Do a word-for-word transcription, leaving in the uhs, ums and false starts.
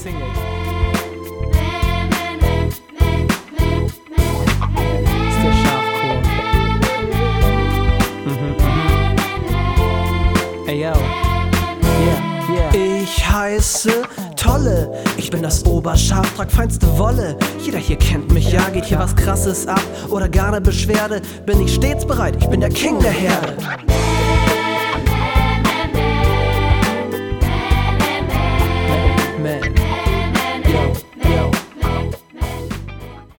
Single. Ist der Schafchor. Mhm, mhm. Ey, yo. Yeah, yeah. Ich heiße Tolle, ich bin das Oberschaf, trag feinste Wolle. Jeder hier kennt mich, ja, geht hier was Krasses ab oder gar ne Beschwerde, bin ich stets bereit, ich bin der King der Herde.